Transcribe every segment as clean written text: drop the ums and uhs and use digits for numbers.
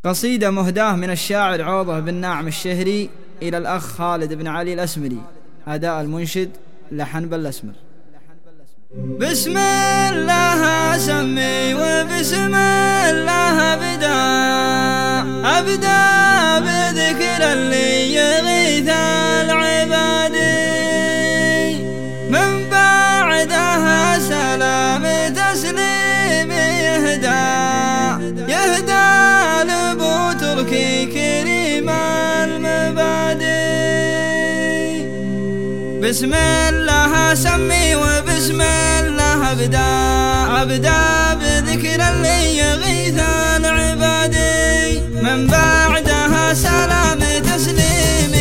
قصيدة مهداة من الشاعر عوضة بن ناعم الشهري إلى الأخ خالد بن علي الأسمري. أداء المنشد لحن بالأسمر. بسم الله أسمي وبسم الله أبدأ بذكر اللي يغيث العباد، من بعدها سلام تسليم يهدى لبو تركي كريم المبادئ. بسم الله أسمي وبسم الله أبدأ بذكر اللي يغيث العباد، من بعدها سلام تسليم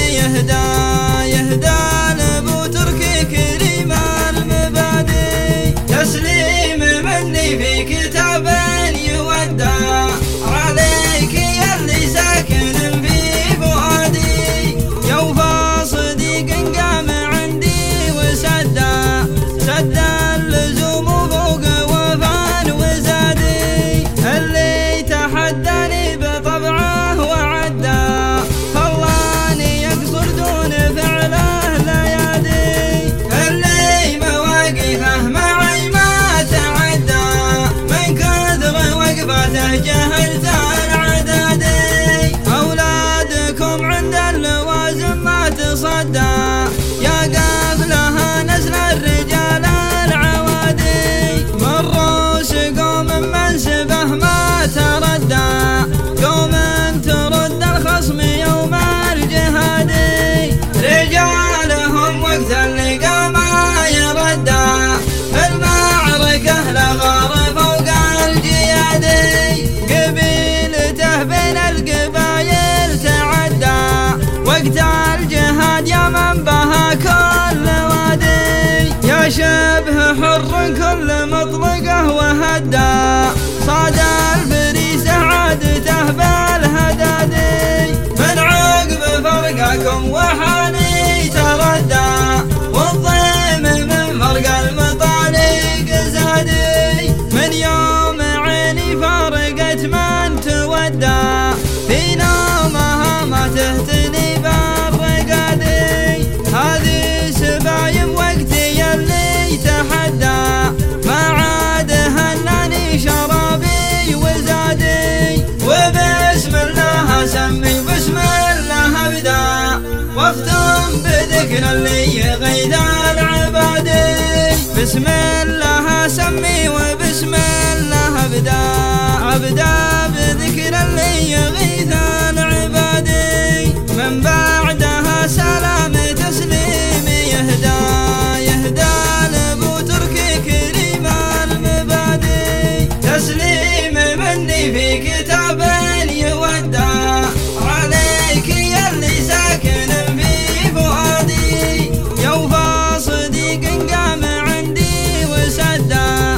يهدى لبو تركي كريم المبادئ. تسليم مني في كتاب يودع عليك يلي ساكن في فؤادي، يوفى صديق قام عندي سد اللزوم فوق وفان وزادي، اللي تحداني بطبعه وعدى خلاني يقصر دون فعله ليادي، اللي مواقفه معي ما تعدى من كثر وقفته جهلت العدادي. أولادكم عند اللوازم ما تصدى، يا قافلها نزل الرجال العوادي، من روس قوم منسبه ما تردى، قوم ترد الخصم يوم الجهادي، رجالهم وقت اللقاء ما يردى، في المعركة لغار فوق الجيادي، قبيلته بين القبايل تعدى، وقت الجهاد يا من بها كل وادي، يا شبه حر كل مطلقه وهدى، صاد الفريسة عادته بالهدادي، من عقب فرقكم وحاني تردى، والضيم من فرق المطالق زادي، من يوم عيني فارقت من تودى، في نومها ما تهتني بالرقادي، هذه سبايب وقتي يلي تحدى، ما عاد هناني شرابي وزادي، وبسم الله أسمي بسم الله أبدأ، واختم بذكر اللي يغيث العبادي. بسم الله أسمي وبسم الله أبدأ بذكر اللي يغيث العبادي، من بعدها سلام تسليم يهدى لبو تركي كريم المبادئ. تسليم مني في كتاب يودع عليك يلي ساكن في فؤادي، يوفى صديق قام عندي سد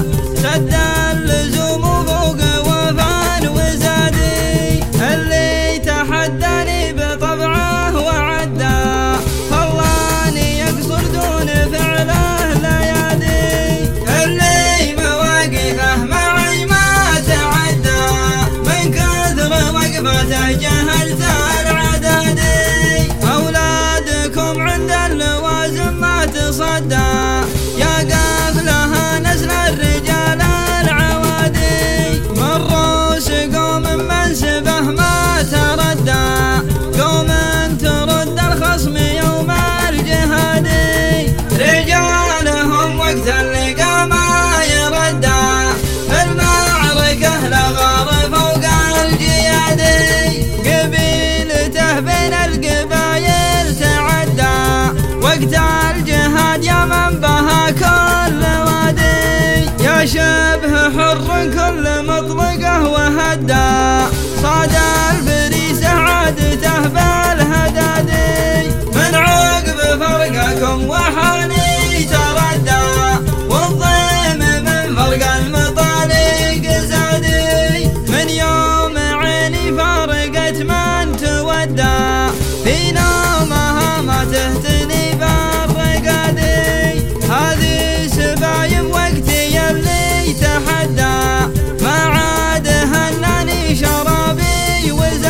اللزوم فوق وفان وزادي، اللي تحداني بطبعه وعدى خلاني يقصر دون فعله ليادي، اللي مواقفه معي ما تعدى من كثر وقفته جهلت العدادي، أولادكم عند اللوازم ما تصدى، يا قافلها نزل الرجال العوادي، من روس قوم منسبه ما تردى، قوم ترد الخصم يوم الجهادي، رجالهم وقت اللقاء ما يردى، في المعركة لغار فوق الجيادي، قبيلته بين القبايل تعدى، وقت الجهاد يا من بها كل وادي، يا شبه حر كل مطلقه وهدى، صاد الفريسة عادته بالهدادي، من عقب فرقكم وحاني تردى، والضيم من فرق المطالق زادي، من يوم عيني فارقت من تودى، في نومها ما تهتني بالرقادي، هذه سبايب وقتي يلي تحدى، ما عاد هناني شرابي وزادي.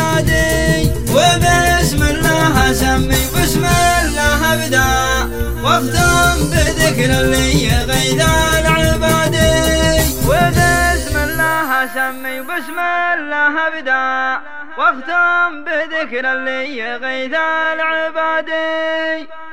واختم بذكر اللي يغيث العبادي، وبسم الله سمي وبسم الله ابدا، واختم بذكر اللي يغيث العبادي.